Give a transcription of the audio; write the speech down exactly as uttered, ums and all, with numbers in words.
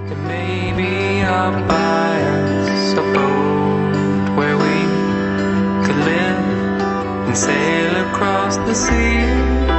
Then maybe I'll buy us a boat where we could live and sail across the sea.